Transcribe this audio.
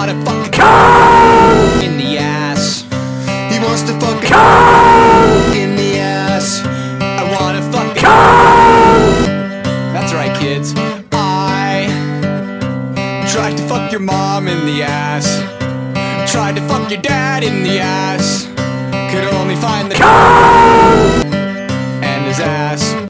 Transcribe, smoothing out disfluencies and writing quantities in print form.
wanna fuck in the ass. He wants to fuck in the ass. I wanna fuck. That's right, kids. I tried to fuck your mom in the ass. Tried to fuck your dad in the ass. Could only find the